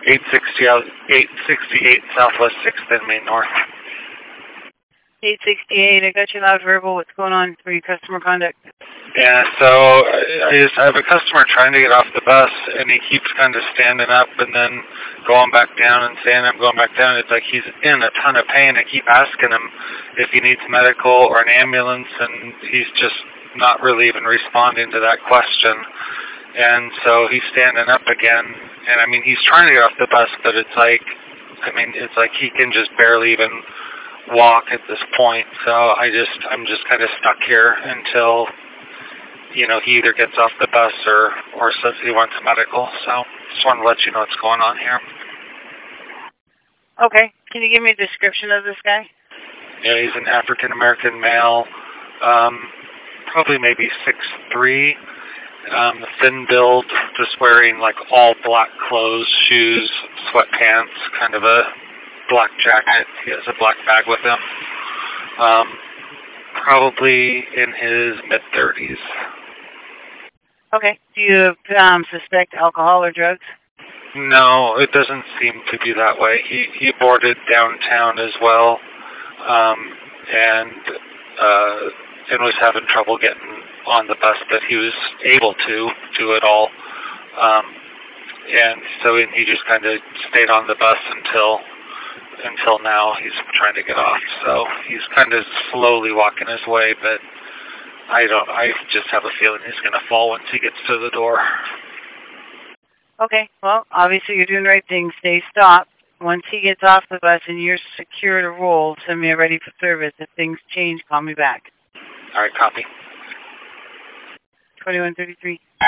868 Southwest 6th and Main North. 868, I got you loud verbal. What's going on for your customer conduct? Yeah, so I have a customer trying to get off the bus, and he keeps kind of standing up and then going back down and saying, I'm going back down. It's like he's in a ton of pain. I keep asking him if he needs medical or an ambulance, and he's just not really even responding to that question. And so he's standing up again, and I mean, he's trying to get off the bus, but it's like he can just barely even walk at this point. So I'm just kind of stuck here until, he either gets off the bus or says he wants medical. So just wanted to let you know what's going on here. Okay. Can you give me a description of this guy? Yeah, he's an African-American male, probably maybe 6'3", thin build, just wearing like all black clothes, shoes, sweatpants, kind of a black jacket. He has a black bag with him. Probably in his mid-30s. Okay. Do you suspect alcohol or drugs? No, it doesn't seem to be that way. He boarded downtown as well, and was having trouble getting on the bus, but he was able to do it all. And so he just kind of stayed on the bus until now. He's trying to get off. So he's kind of slowly walking his way, but I just have a feeling he's going to fall once he gets to the door. Okay. Well, obviously you're doing the right thing. Stay stopped. Once he gets off the bus and you're secure to roll, send me a ready for service. If things change, call me back. All right, copy. 2133.